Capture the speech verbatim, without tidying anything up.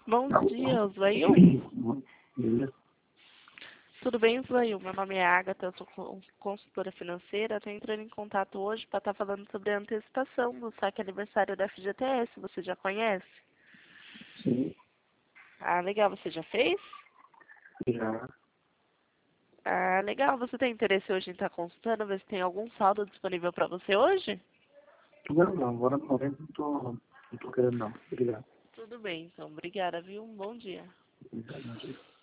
Bom dia, Osvail. Tudo bem, Osvail? Meu nome é Agatha, eu sou con- consultora financeira. Estou entrando em contato hoje para estar falando sobre a antecipação do saque aniversário da F G T S. Você já conhece? Sim, Ah, legal. Você já fez? já. Ah, legal. Você tem interesse hoje em estar consultando, ver se tem algum saldo disponível para você hoje? Não, não, agora no momento não tô, não tô querendo não. Obrigado. Tudo bem, então. Obrigada, viu? Um bom dia. Obrigado, bom dia.